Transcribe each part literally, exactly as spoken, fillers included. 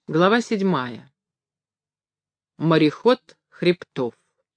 Глава седьмая. Мореход Хребтов.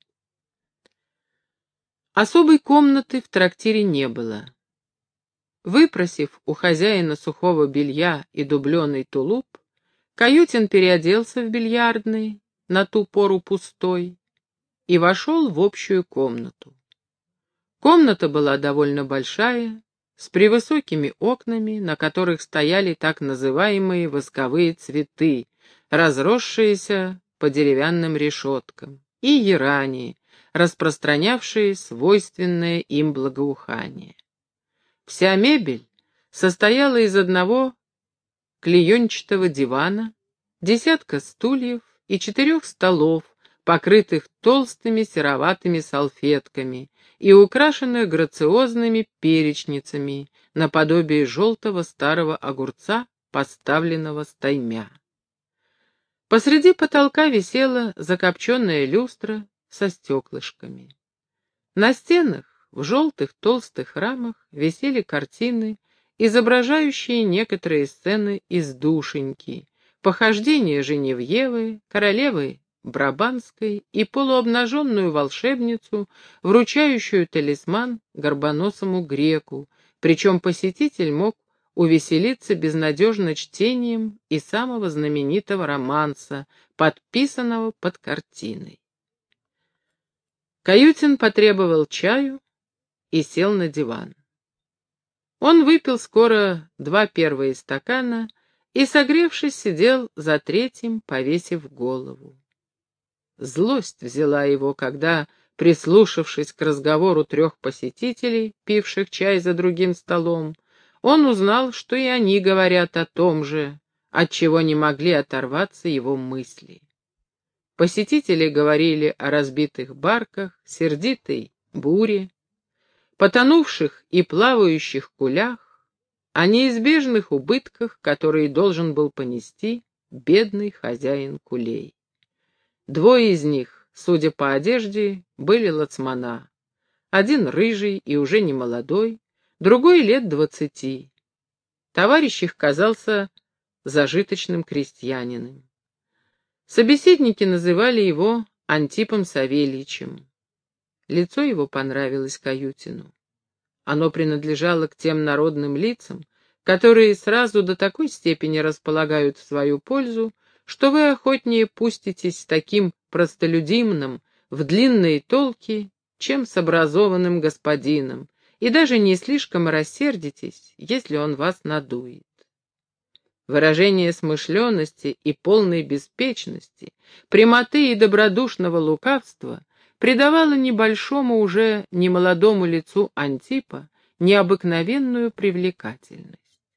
Особой комнаты в трактире не было. Выпросив у хозяина сухого белья и дубленый тулуп, Каютин переоделся в бильярдный, на ту пору пустой, и вошел в общую комнату. Комната была довольно большая, с превысокими окнами, на которых стояли так называемые восковые цветы, разросшиеся по деревянным решеткам, и ярани, распространявшие свойственное им благоухание. Вся мебель состояла из одного клеенчатого дивана, десятка стульев и четырех столов, покрытых толстыми сероватыми салфетками и украшенных грациозными перечницами, наподобие желтого старого огурца, поставленного стаймя. Посреди потолка висела закопченная люстра со стеклышками. На стенах в желтых толстых рамах висели картины, изображающие некоторые сцены из «Душеньки», похождения Женевьевы, королевы Брабанской и полуобнаженную волшебницу, вручающую талисман горбоносому греку, причем посетитель мог увеселиться безнадежно чтением и самого знаменитого романса, подписанного под картиной. Каютин потребовал чаю и сел на диван. Он выпил скоро два первые стакана и, согревшись, сидел за третьим, повесив голову. Злость взяла его, когда, прислушавшись к разговору трех посетителей, пивших чай за другим столом, он узнал, что и они говорят о том же, от чего не могли оторваться его мысли. Посетители говорили о разбитых барках, сердитой буре, потонувших и плавающих кулях, о неизбежных убытках, которые должен был понести бедный хозяин кулей. Двое из них, судя по одежде, были лацмана. Один рыжий и уже не молодой, другой лет двадцати. Товарищ их казался зажиточным крестьянином. Собеседники называли его Антипом Савельичем. Лицо его понравилось Каютину. Оно принадлежало к тем народным лицам, которые сразу до такой степени располагают в свою пользу, что вы охотнее пуститесь с таким простолюдином в длинные толки, чем с образованным господином, и даже не слишком рассердитесь, если он вас надует. Выражение смышленности и полной беспечности, прямоты и добродушного лукавства придавало небольшому уже немолодому лицу Антипа необыкновенную привлекательность.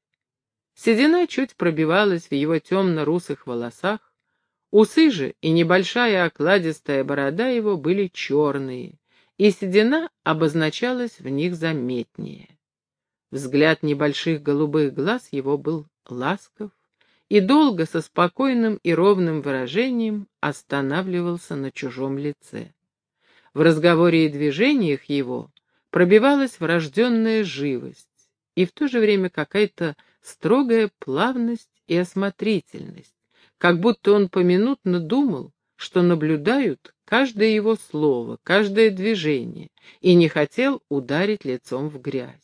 Седина чуть пробивалась в его темно-русых волосах, усы же и небольшая окладистая борода его были черные, и седина обозначалась в них заметнее. Взгляд небольших голубых глаз его был ласков и долго со спокойным и ровным выражением останавливался на чужом лице. В разговоре и движениях его пробивалась врожденная живость и в то же время какая-то строгая плавность и осмотрительность, как будто он поминутно думал, что наблюдают каждое его слово, каждое движение, и не хотел ударить лицом в грязь.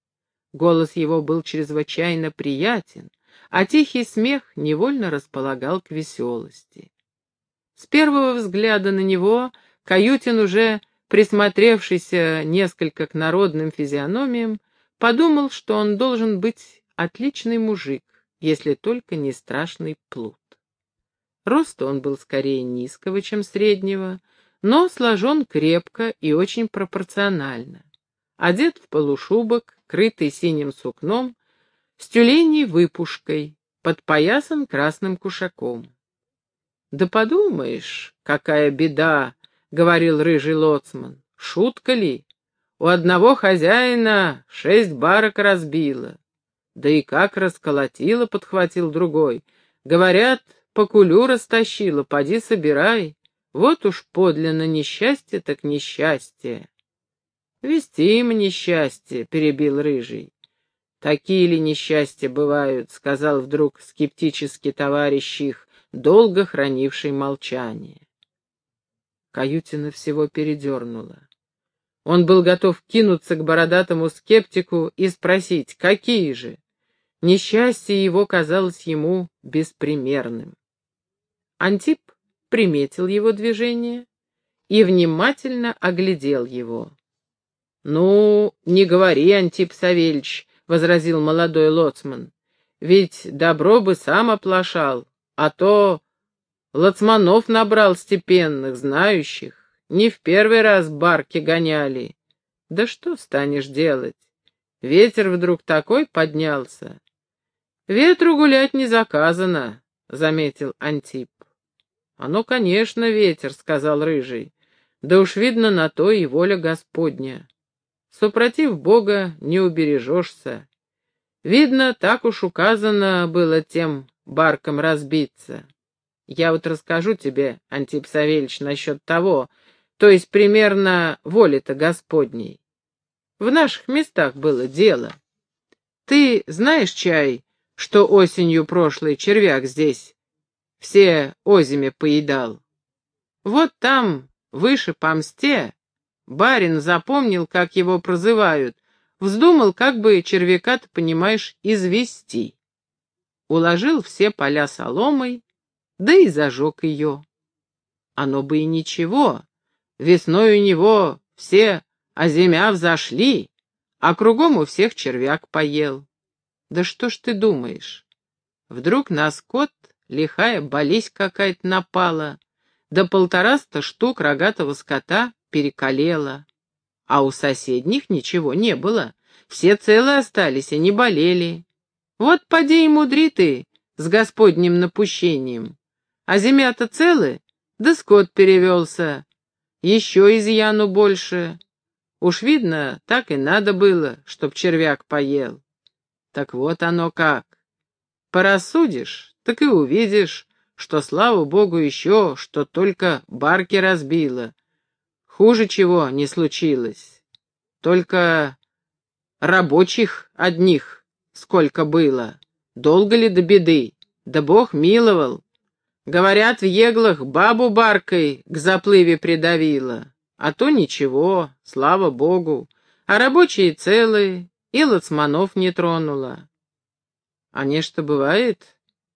Голос его был чрезвычайно приятен, а тихий смех невольно располагал к веселости. С первого взгляда на него Каютин, уже присмотревшийся несколько к народным физиономиям, подумал, что он должен быть отличный мужик, если только не страшный плут. Роста он был скорее низкого, чем среднего, но сложен крепко и очень пропорционально. Одет в полушубок, крытый синим сукном, с тюленей выпушкой, подпоясан красным кушаком. «Да подумаешь, какая беда!» — говорил рыжий лоцман. «Шутка ли? У одного хозяина шесть барок разбило». «Да и как расколотило!» — подхватил другой. «Говорят, по кулю растащило, поди собирай. Вот уж подлинно несчастье так несчастье». «Вестимо несчастье», — перебил рыжий. «Такие ли несчастья бывают?» — сказал вдруг скептически товарищ их, долго хранивший молчание. Каютина всего передернула. Он был готов кинуться к бородатому скептику и спросить, какие же. Несчастье его казалось ему беспримерным. Антип приметил его движение и внимательно оглядел его. — Ну, не говори, Антип Савельич, — возразил молодой лоцман, — ведь добро бы сам оплошал, а то лоцманов набрал степенных, знающих, не в первый раз барки гоняли. Да что станешь делать? Ветер вдруг такой поднялся. — Ветру гулять не заказано, — заметил Антип. — Оно, конечно, ветер, — сказал Рыжий, — да уж видно на то и воля Господня. Супротив Бога не убережешься. Видно, так уж указано было тем баркам разбиться. Я вот расскажу тебе, Антип Савельич, насчет того, то есть примерно воли-то Господней. В наших местах было дело. Ты знаешь, чай, что осенью прошлой червяк здесь все озими поедал? Вот там, выше по мсте, барин запомнил, как его прозывают, вздумал, как бы червяка-то, понимаешь, извести. Уложил все поля соломой, да и зажег ее. Оно бы и ничего, весной у него все озимя взошли, а кругом у всех червяк поел. Да что ж ты думаешь? Вдруг на скот лихая болезнь какая-то напала, да полтораста штук рогатого скота перекалела. А у соседних ничего не было, все целы остались и не болели. Вот поди и мудри ты с господним напущением. А земля-то целы, да скот перевелся. Еще изъяну больше. Уж видно, так и надо было, чтоб червяк поел. Так вот оно как. Порассудишь, так и увидишь, что, слава богу, еще, что только барки разбило. Хуже чего не случилось. Только рабочих одних сколько было. Долго ли до беды? Да Бог миловал. Говорят, в еглах бабу баркой к заплыве придавило. А то ничего, слава богу. А рабочие целые, и лоцманов не тронуло. А нечто бывает,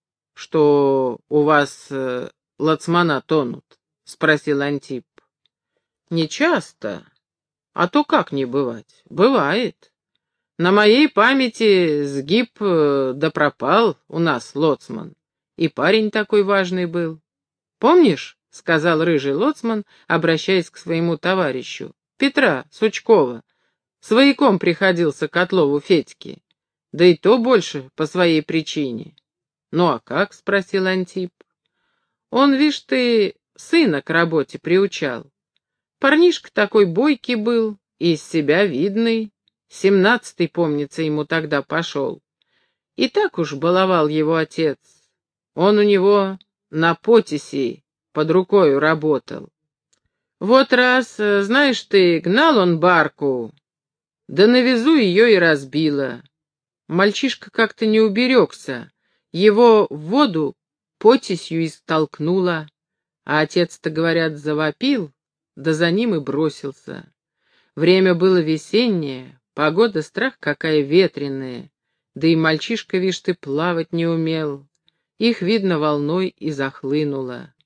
что у вас э, лоцмана тонут? — спросил Антип. — Не часто. А то как не бывать? Бывает. На моей памяти сгиб э, да пропал у нас лоцман. И парень такой важный был. Помнишь, — сказал рыжий лоцман, обращаясь к своему товарищу, — Петра Сучкова, свояком приходился Котлову Федьке, да и то больше по своей причине. — Ну а как? — спросил Антип. — Он, вишь ты, сына к работе приучал. Парнишка такой бойкий был, и из себя видный. Семнадцатый, помнится, ему тогда пошел. И так уж баловал его отец. Он у него на потиси под рукою работал. Вот раз, знаешь ты, гнал он барку, да на везу ее и разбило. Мальчишка как-то не уберегся, его в воду потисью и столкнуло, а отец-то, говорят, завопил, да за ним и бросился. Время было весеннее, погода страх какая ветреная, да и мальчишка, вишь ты, плавать не умел. Их, видно, волной и захлынуло.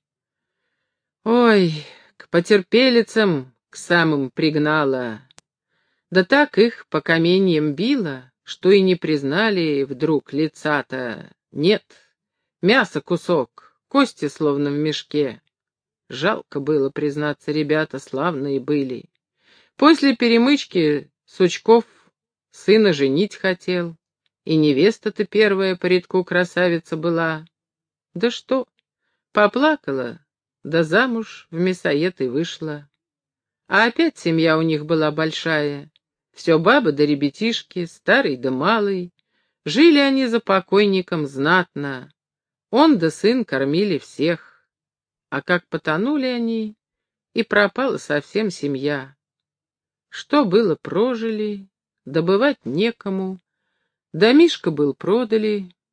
Ой, к потерпелицам к самым пригнала. Да так их по каменьям било, что и не признали вдруг лица-то. Нет, мясо кусок, кости словно в мешке. Жалко было, признаться, ребята славные были. После перемычки Сучков сына женить хотел. И невеста-то первая по редку красавица была. Да что, поплакала, да замуж в мясоед и вышла. А опять семья у них была большая. Все бабы да ребятишки, старый да малый. Жили они за покойником знатно. Он да сын кормили всех. А как потонули они, и пропала совсем семья. Что было, прожили, добывать некому. Домишко был продали,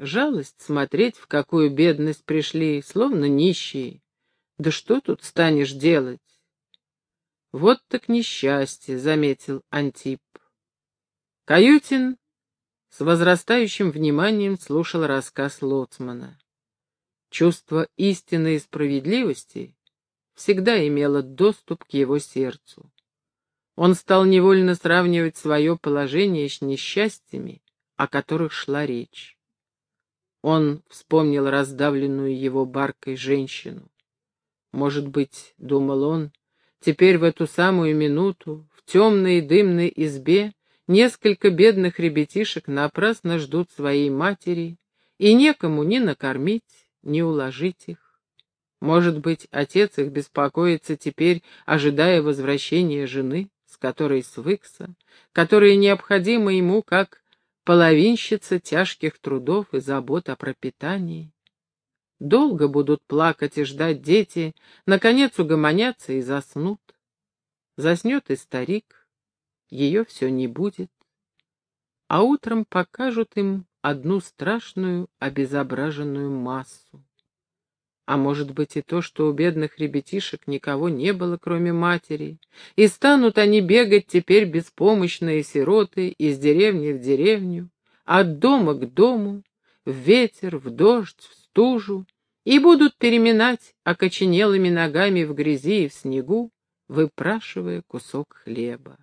Жалость смотреть, в какую бедность пришли, словно нищие. Да что тут станешь делать? Вот так несчастье, — заметил Антип. Каютин с возрастающим вниманием слушал рассказ лоцмана. Чувство истины и справедливости всегда имело доступ к его сердцу. Он стал невольно сравнивать свое положение с несчастьями, о которых шла речь. Он вспомнил раздавленную его баркой женщину. Может быть, — думал он, — теперь в эту самую минуту в темной и дымной избе несколько бедных ребятишек напрасно ждут своей матери, и некому ни накормить, ни уложить их. Может быть, отец их беспокоится теперь, ожидая возвращения жены, с которой свыкся, которая необходима ему как половинщица тяжких трудов и забот о пропитании. Долго будут плакать и ждать дети, наконец угомонятся и заснут. Заснет и старик, ее все не будет, а утром покажут им одну страшную обезображенную массу. А может быть и то, что у бедных ребятишек никого не было, кроме матери, и станут они бегать теперь беспомощные сироты из деревни в деревню, от дома к дому, в ветер, в дождь, в стужу, и будут переминать окоченелыми ногами в грязи и в снегу, выпрашивая кусок хлеба.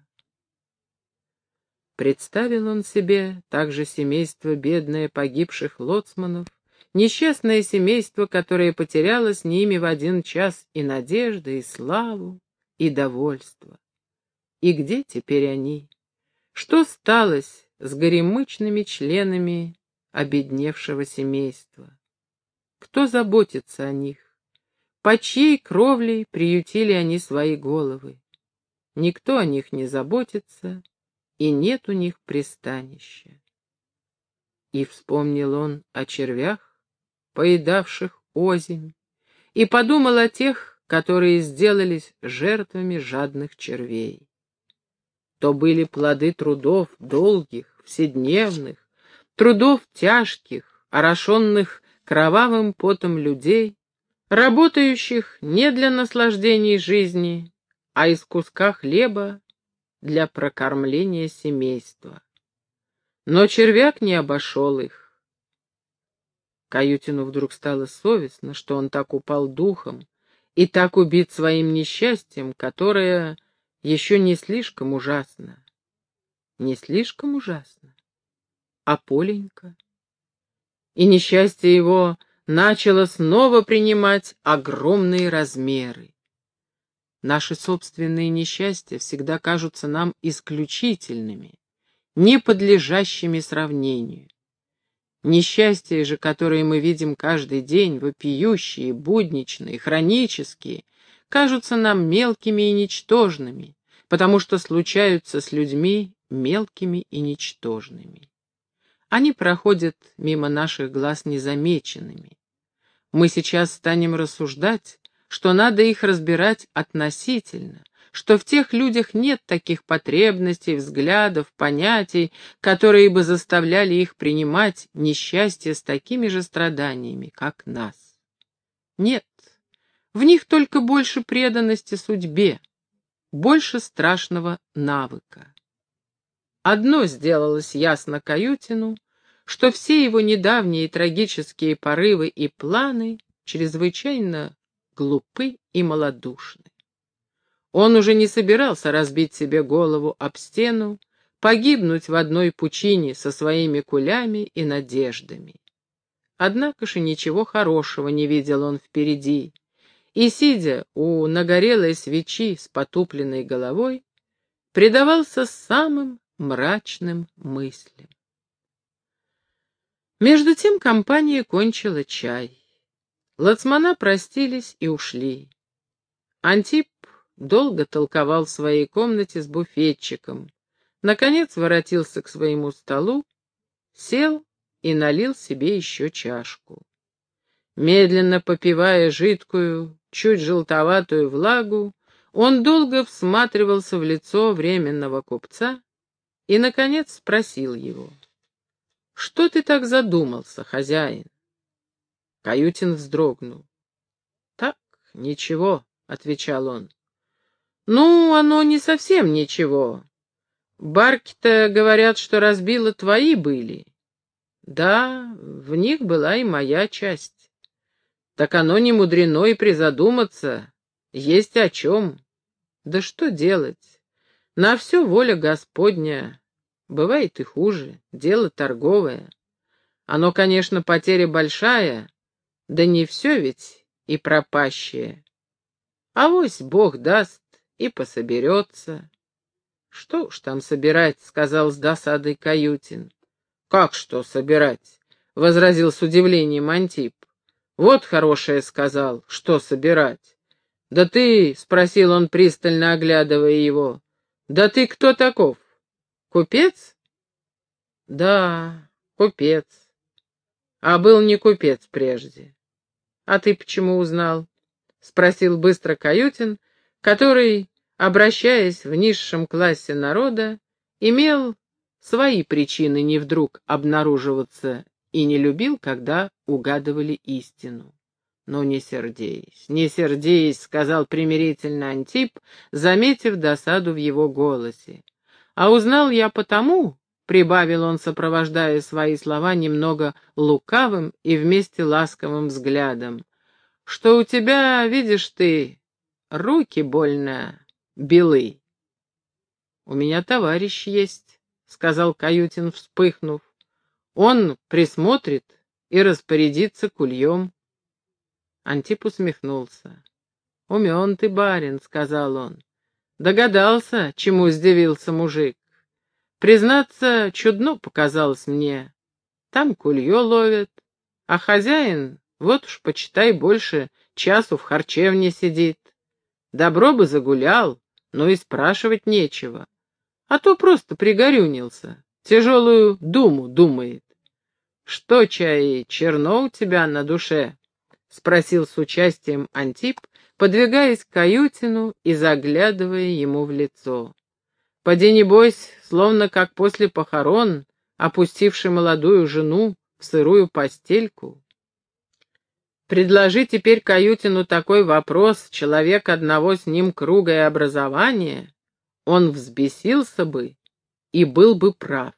Представил он себе также семейство бедное погибших лоцманов, несчастное семейство, которое потеряло с ними в один час и надежду, и славу, и довольство. И где теперь они? Что сталось с горемычными членами обедневшего семейства? Кто заботится о них? Под чьей кровлей приютили они свои головы? Никто о них не заботится, и нет у них пристанища. И вспомнил он о червях, поедавших озимь, и подумал о тех, которые сделались жертвами жадных червей. То были плоды трудов долгих, вседневных, трудов тяжких, орошенных кровавым потом людей, работающих не для наслаждений жизни, а из куска хлеба для прокормления семейства. Но червяк не обошел их. Каютину вдруг стало совестно, что он так упал духом и так убит своим несчастьем, которое еще не слишком ужасно. Не слишком ужасно, а поленько. И несчастье его начало снова принимать огромные размеры. Наши собственные несчастья всегда кажутся нам исключительными, не подлежащими сравнению. Несчастья же, которые мы видим каждый день, вопиющие, будничные, хронические, кажутся нам мелкими и ничтожными, потому что случаются с людьми мелкими и ничтожными. Они проходят мимо наших глаз незамеченными. Мы сейчас станем рассуждать, что надо их разбирать относительно, что в тех людях нет таких потребностей, взглядов, понятий, которые бы заставляли их принимать несчастье с такими же страданиями, как нас. Нет, в них только больше преданности судьбе, больше страшного навыка. Одно сделалось ясно Каютину, что все его недавние трагические порывы и планы чрезвычайно глупы и малодушны. Он уже не собирался разбить себе голову об стену, погибнуть в одной пучине со своими кулями и надеждами. Однако же ничего хорошего не видел он впереди, и, сидя у нагорелой свечи с потупленной головой, предавался самым мрачным мыслям. Между тем компания кончила чай. Лоцмана простились и ушли. Антип долго толковал в своей комнате с буфетчиком, наконец воротился к своему столу, сел и налил себе еще чашку. Медленно попивая жидкую, чуть желтоватую влагу, он долго всматривался в лицо временного купца и, наконец, спросил его: Что ты так задумался, хозяин? Каютин вздрогнул. Так, ничего, — отвечал он. Ну, оно не совсем ничего. Барки-то говорят, что разбило твои были. Да, в них была и моя часть. Так оно не мудрено и призадуматься. Есть о чем. Да что делать? На все воля Господня. Бывает и хуже. Дело торговое. Оно, конечно, потеря большая, да не все ведь и пропащее. Авось Бог даст и пособерется. Что уж там собирать, — сказал с досадой Каютин. Как что собирать? — возразил с удивлением Антип. Вот хорошее сказал, что собирать. Да ты, — спросил он, пристально оглядывая его, — да ты кто таков? Купец? Да, купец. А был не купец прежде. А ты почему узнал? — спросил быстро Каютин, который, обращаясь в низшем классе народа, имел свои причины не вдруг обнаруживаться и не любил, когда угадывали истину. «Ну, не сердись, не сердись», — сказал примирительно Антип, заметив досаду в его голосе. «А узнал я потому», — прибавил он, сопровождая свои слова немного лукавым и вместе ласковым взглядом, «что у тебя, видишь ты, руки больно белы». «У меня товарищ есть», — сказал Каютин, вспыхнув. «Он присмотрит и распорядится кульем». Антип усмехнулся. «Умен ты, барин», — сказал он. Догадался, чему сдивился мужик. Признаться, чудно показалось мне. Там кулье ловят, а хозяин, вот уж, почитай, больше часу в харчевне сидит. Добро бы загулял, но и спрашивать нечего. А то просто пригорюнился, тяжелую думу думает. «Что, чай, черно у тебя на душе?» — спросил с участием Антип, подвигаясь к Каютину и заглядывая ему в лицо. «Поди, небось, словно как после похорон, опустивший молодую жену в сырую постельку». Предложи теперь Каютину такой вопрос, человек одного с ним круга и образования, он взбесился бы и был бы прав.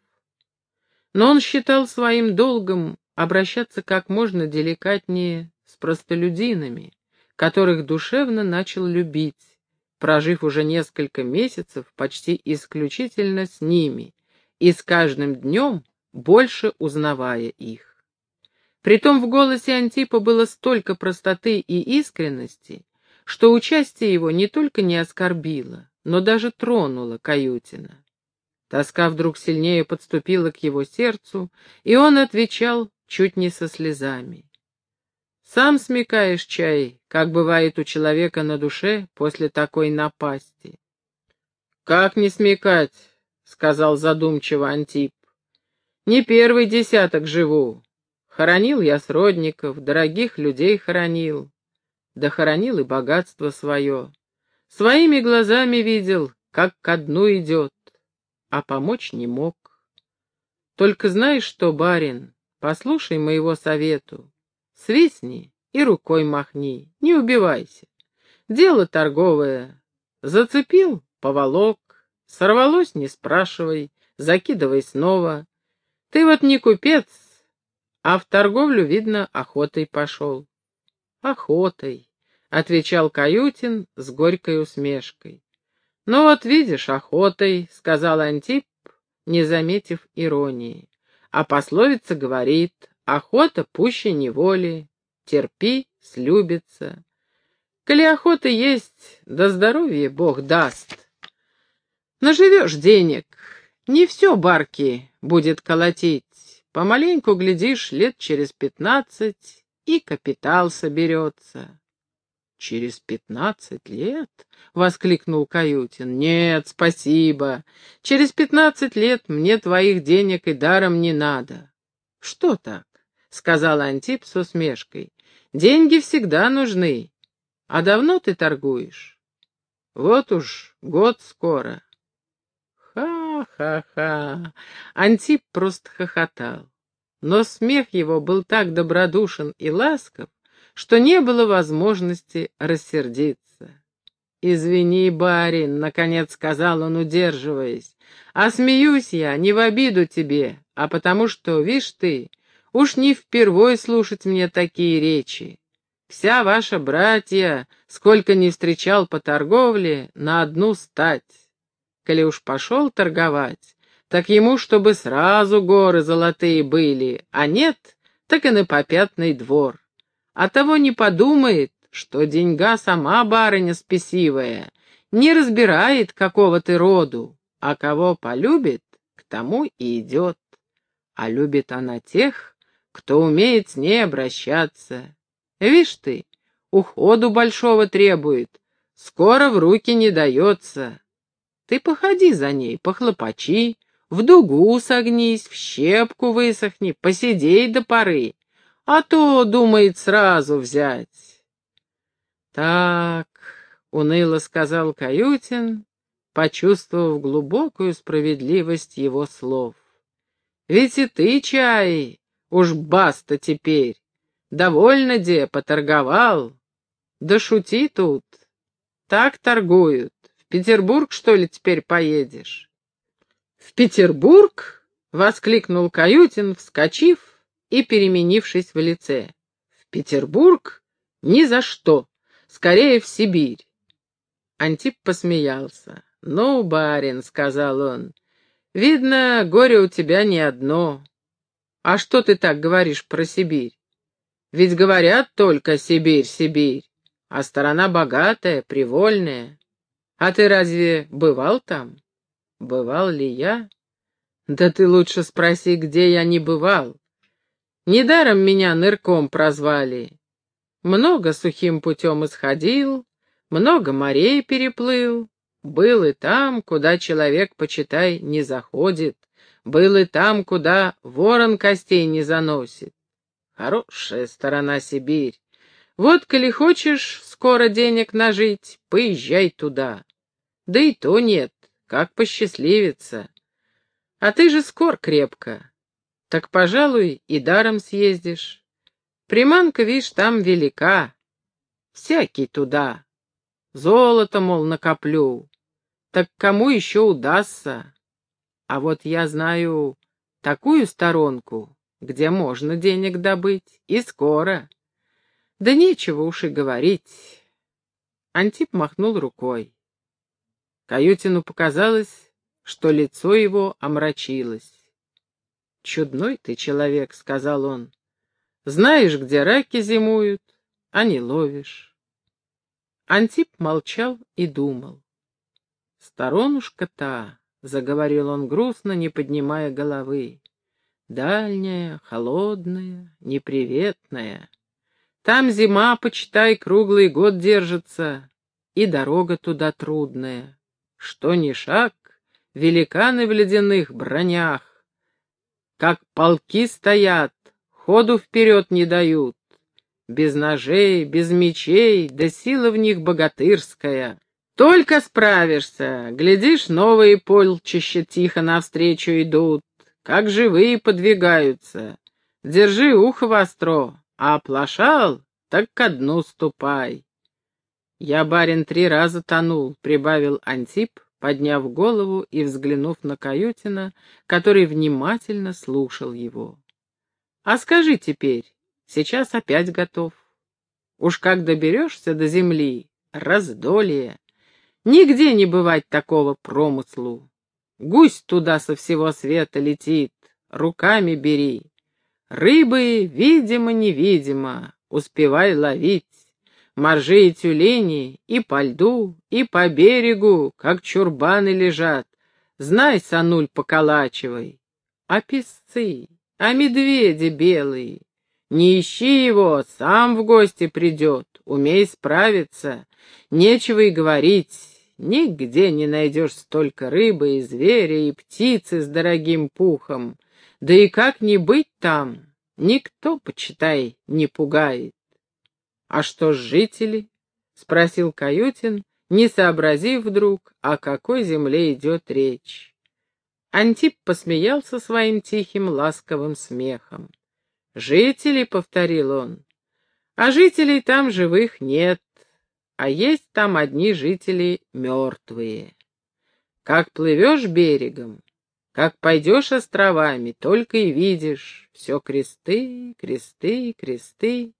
Но он считал своим долгом обращаться как можно деликатнее с простолюдинами, которых душевно начал любить, прожив уже несколько месяцев почти исключительно с ними и с каждым днем больше узнавая их. Притом в голосе Антипа было столько простоты и искренности, что участие его не только не оскорбило, но даже тронуло Каютина. Тоска вдруг сильнее подступила к его сердцу, и он отвечал чуть не со слезами. «Сам смекаешь, чай, как бывает у человека на душе после такой напасти». «Как не смекать?» — сказал задумчиво Антип. «Не первый десяток живу. Хоронил я сродников, дорогих людей хоронил. Да хоронил и богатство свое. Своими глазами видел, как ко дну идет, а помочь не мог. Только знаешь что, барин, послушай моего совету. Свистни и рукой махни, не убивайся. Дело торговое. Зацепил — поволок, сорвалось — не спрашивай, закидывай снова. Ты вот не купец, а в торговлю, видно, охотой пошел». «Охотой», — отвечал Каютин с горькой усмешкой. «Ну вот видишь, охотой», — сказал Антип, не заметив иронии. «А пословица говорит, охота пуще неволи, терпи, слюбится. Коли охота есть, да здоровье Бог даст. Наживешь денег, не все барки будет колотить. Помаленьку, глядишь, лет через пятнадцать и капитал соберется». «Через пятнадцать лет?» — воскликнул Каютин. «Нет, спасибо. Через пятнадцать лет мне твоих денег и даром не надо». «Что так?» — сказал Антип с усмешкой. «Деньги всегда нужны. А давно ты торгуешь?» «Вот уж год скоро». «Ха-ха-ха!» Антип просто хохотал. но смех его был так добродушен и ласков, что не было возможности рассердиться. «Извини, барин», — наконец сказал он, удерживаясь, — «а смеюсь я не в обиду тебе, а потому что, вишь ты, уж не впервой слушать мне такие речи. Вся ваша братья, сколько не встречал по торговле, на одну стать. Коли уж пошел торговать, так ему, чтобы сразу горы золотые были, а нет, так и на попятный двор. А того не подумает, что деньга сама барыня спесивая, не разбирает, какого ты роду, а кого полюбит, к тому и идет. А любит она тех, кто умеет с ней обращаться. Вишь ты, уходу большого требует, скоро в руки не дается. Ты походи за ней, похлопочи, в дугу согнись, в щепку высохни, посидей до поры, а то думает сразу взять». «Так», — уныло сказал Каютин, почувствовав глубокую справедливость его слов. «Ведь и ты, чай, уж баста теперь. Довольно де, поторговал. Да шути тут. Так торгуют. В Петербург, что ли, теперь поедешь?» «В Петербург?» — воскликнул Каютин, вскочив и переменившись в лице. «В Петербург? Ни за что. Скорее в Сибирь». Антип посмеялся. «Ну, барин», — сказал он, — «видно, горе у тебя не одно. А что ты так говоришь про Сибирь? Ведь говорят только Сибирь, Сибирь, а страна богатая, привольная. А ты разве бывал там?» «Бывал ли я? Да ты лучше спроси, где я не бывал. Недаром меня нырком прозвали. Много сухим путем исходил, много морей переплыл. Был и там, куда человек, почитай, не заходит. Был и там, куда ворон костей не заносит. Хорошая сторона Сибирь. Вот, коли хочешь скоро денег нажить, поезжай туда. Да и то нет, как посчастливится. А ты же скор крепко. Так, пожалуй, и даром съездишь. Приманка, вишь, там велика. Всякий туда. Золото, мол, накоплю. Так кому еще удастся? А вот я знаю такую сторонку, где можно денег добыть, и скоро. Да нечего уж и говорить». Антип махнул рукой. Каютину показалось, что лицо его омрачилось. «Чудной ты человек», — сказал он. «Знаешь, где раки зимуют, а не ловишь». Антип молчал и думал. «Сторонушка-то», — заговорил он грустно, не поднимая головы, — «дальняя, холодная, неприветная. Там зима, почитай, круглый год держится, и дорога туда трудная. Что ни шаг, великаны в ледяных бронях, как полки стоят, ходу вперед не дают. Без ножей, без мечей, да сила в них богатырская. Только справишься, глядишь, новые полчища тихо навстречу идут, как живые подвигаются. Держи ухо востро, а оплошал, так ко дну ступай». «Я, барин, три раза тонул», — прибавил Антип, подняв голову и взглянув на Каютина, который внимательно слушал его. «А скажи теперь, сейчас опять готов. Уж как доберешься до земли, раздолье. Нигде не бывать такого промыслу. Гусь туда со всего света летит, руками бери. Рыбы, видимо-невидимо, успевай ловить. Моржи и тюлени и по льду, и по берегу, как чурбаны лежат. Знай, сануль, поколачивай. А песцы, а медведи белые, не ищи его, сам в гости придет, умей справиться. Нечего и говорить, нигде не найдешь столько рыбы и зверя, и птицы с дорогим пухом. Да и как не быть там, никто, почитай, не пугает. «А что ж жители?» — спросил Каютин, не сообразив вдруг, о какой земле идет речь. Антип посмеялся своим тихим ласковым смехом. «Жители», — повторил он, — «а жителей там живых нет, а есть там одни жители мертвые. Как плывешь берегом, как пойдешь островами, только и видишь все кресты, кресты, кресты.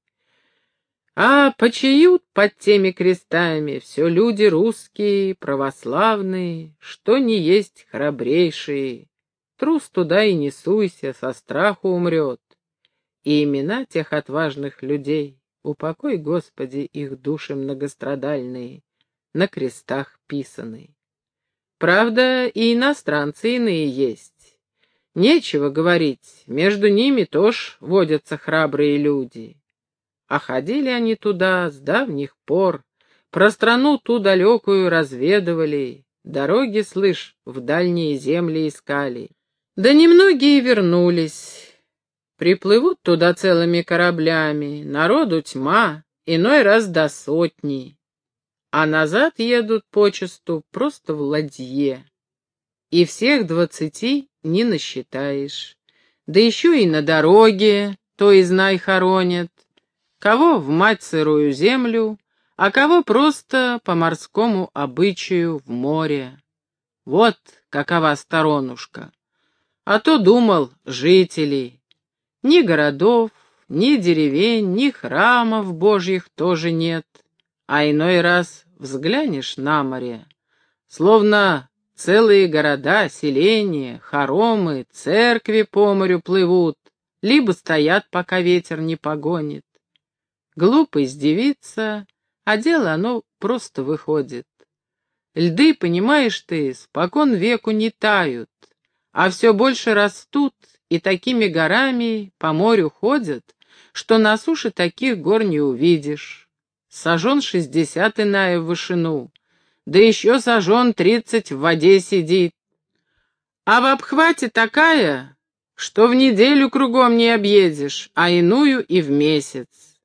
А почиют под теми крестами все люди русские, православные, что не есть храбрейшие. Трус туда и не суйся, со страху умрет. И имена тех отважных людей, упокой, Господи, их души многострадальные, на крестах писаны. Правда, и иностранцы иные есть. Нечего говорить, между ними тоже водятся храбрые люди. А ходили они туда с давних пор, про страну ту далекую разведывали, дороги, слышь, в дальние земли искали. Да немногие вернулись. Приплывут туда целыми кораблями, народу тьма, иной раз до сотни. А назад едут почесту просто в ладье. И всех двадцати не насчитаешь. Да еще и на дороге, то и знай хоронят. Кого в мать сырую землю, а кого просто по морскому обычаю в море. Вот какова сторонушка. А то думал, жителей. Ни городов, ни деревень, ни храмов божьих тоже нет. А иной раз взглянешь на море, словно целые города, селения, хоромы, церкви по морю плывут, либо стоят, пока ветер не погонит. Глупость девица, а дело оно просто выходит. Льды, понимаешь ты, спокон веку не тают, а все больше растут и такими горами по морю ходят, что на суше таких гор не увидишь. Сажен шестьдесят иная в вышину, да еще сажен тридцать в воде сидит. А в обхвате такая, что в неделю кругом не объедешь, а иную и в месяц.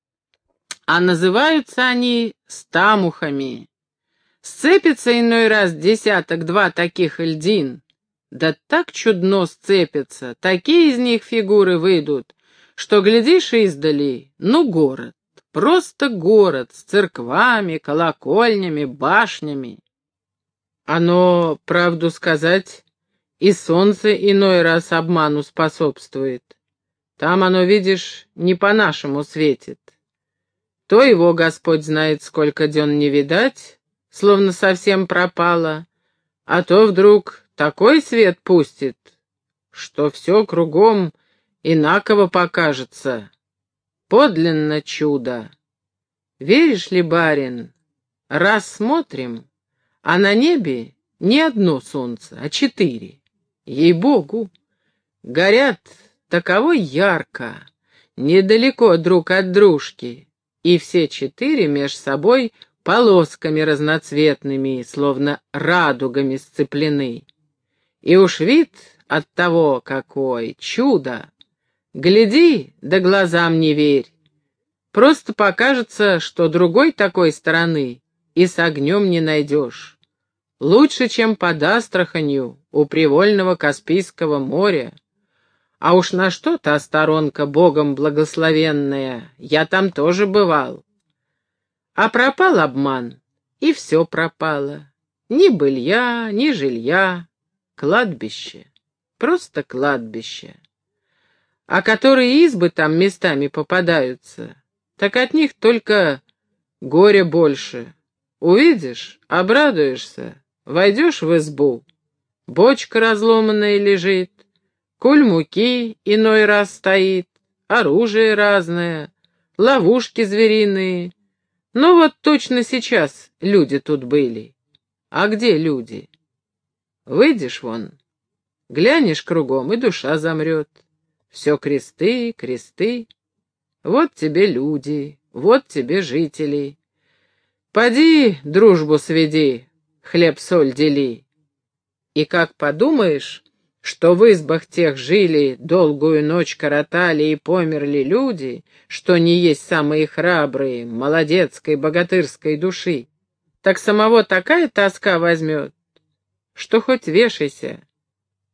А называются они стамухами. Сцепится иной раз десяток-два таких льдин, да так чудно сцепятся, такие из них фигуры выйдут, что, глядишь издали, ну город. Просто город с церквами, колокольнями, башнями. Оно, правду сказать, и солнце иной раз обману способствует. Там оно, видишь, не по-нашему светит. То его Господь знает, сколько дён не видать, словно совсем пропало, а то вдруг такой свет пустит, что все кругом инаково покажется. Подлинно чудо. Веришь ли, барин, раз смотрим, а на небе не одно солнце, а четыре. Ей-богу, горят таково ярко, недалеко друг от дружки, и все четыре меж собой полосками разноцветными, словно радугами сцеплены. И уж вид от того какой, чудо! Гляди, да глазам не верь. Просто покажется, что другой такой стороны и с огнем не найдешь. Лучше, чем под Астраханью у привольного Каспийского моря. А уж на что та сторонка Богом благословенная, я там тоже бывал. А пропал обман, и все пропало. Ни былья, ни жилья, кладбище, просто кладбище. А которые избы там местами попадаются, так от них только горе больше. Увидишь, обрадуешься, войдешь в избу, бочка разломанная лежит, куль муки иной раз стоит, оружие разное, ловушки звериные. Ну вот точно сейчас люди тут были. А где люди? Выйдешь вон, глянешь кругом, и душа замрет. Все кресты, кресты. Вот тебе люди, вот тебе жители. Поди, дружбу сведи, хлеб-соль дели. И как подумаешь, что в избах тех жили, долгую ночь коротали и померли люди, что не есть самые храбрые, молодецкой, богатырской души, так самого такая тоска возьмет, что хоть вешайся.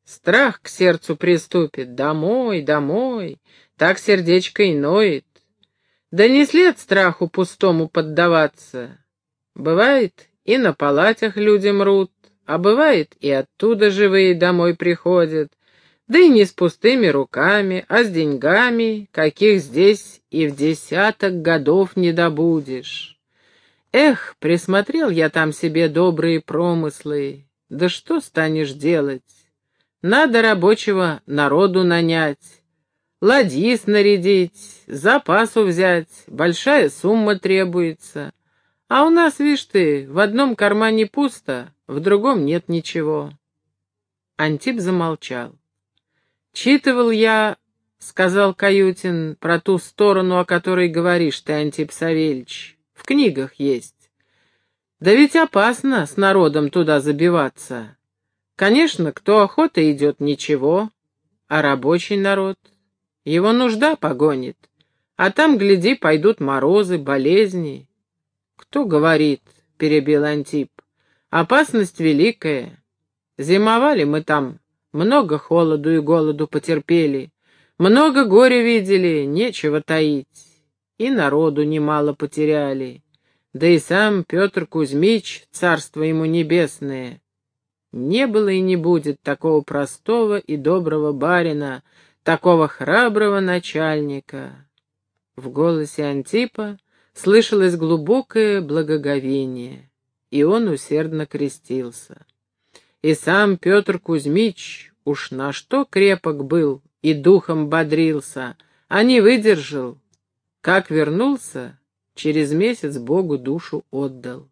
Страх к сердцу приступит. Домой, домой, так сердечко и ноет. Да не след страху пустому поддаваться. Бывает, и на палатях люди мрут, а бывает, и оттуда живые домой приходят, да и не с пустыми руками, а с деньгами, каких здесь и в десяток годов не добудешь. Эх, присмотрел я там себе добрые промыслы, да что станешь делать? Надо рабочего народу нанять, ладьи снарядить, запасу взять, большая сумма требуется. А у нас, вишь ты, в одном кармане пусто, в другом нет ничего. Антип замолчал. «Читывал я, — сказал Каютин, — про ту сторону, о которой говоришь ты, Антип Савельич. В книгах есть. Да ведь опасно с народом туда забиваться. Конечно, кто охота идет, ничего, а рабочий народ, его нужда погонит, а там, гляди, пойдут морозы, болезни». «Кто говорит, — перебил Антип, — опасность великая. Зимовали мы там, много холоду и голоду потерпели, много горя видели, нечего таить, и народу немало потеряли. Да и сам Петр Кузьмич, царство ему небесное, не было и не будет такого простого и доброго барина, такого храброго начальника». В голосе Антипа слышалось глубокое благоговение, и он усердно крестился. И сам Петр Кузьмич уж на что крепок был и духом бодрился, а не выдержал. Как вернулся, через месяц Богу душу отдал.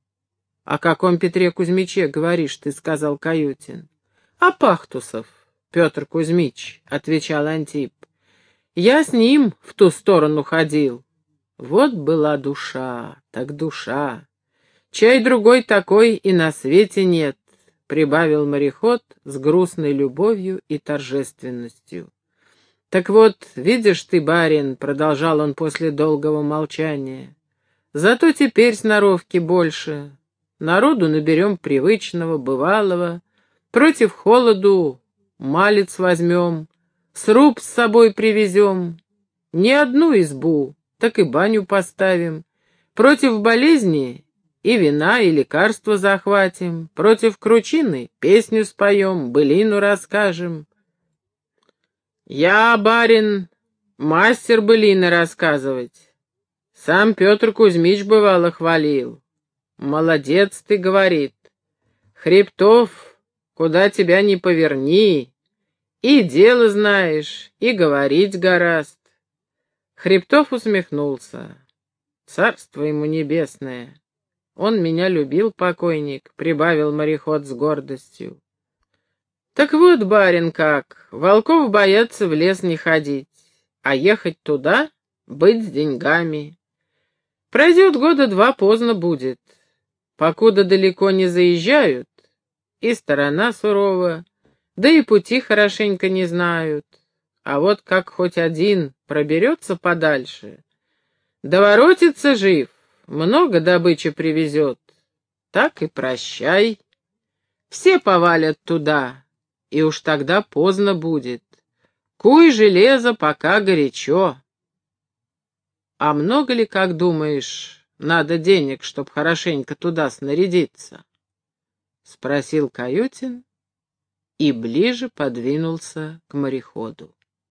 — О каком Петре Кузьмиче говоришь ты? — сказал Каютин. — А Пахтусов, Петр Кузьмич, — отвечал Антип. — Я с ним в ту сторону ходил. Вот была душа, так душа. Чай другой такой и на свете нет, — прибавил мореход с грустной любовью и торжественностью. «Так вот, видишь ты, барин, — продолжал он после долгого молчания, — зато теперь сноровки больше. Народу наберем привычного, бывалого, против холоду малец возьмем, сруб с собой привезем, не одну избу, так и баню поставим, против болезни и вина, и лекарства захватим, против кручины песню споем, былину расскажем. Я, барин, мастер былины рассказывать. Сам Петр Кузьмич бывало хвалил. Молодец ты, говорит. Хребтов, куда тебя не поверни, и дело знаешь, и говорить гораст. Хребтов усмехнулся. Царство ему небесное. Он меня любил, покойник, — прибавил мореход с гордостью. Так вот, барин, как, волков боятся в лес не ходить, а ехать туда — быть с деньгами. Пройдет года два, поздно будет. Покуда далеко не заезжают, и сторона сурова, да и пути хорошенько не знают. А вот как хоть один проберется подальше, да воротится жив, много добычи привезет, так и прощай. Все повалят туда, и уж тогда поздно будет. Куй железо, пока горячо. А много ли, как думаешь, надо денег, чтоб хорошенько туда снарядиться? — спросил Каютин и ближе подвинулся к мореходу.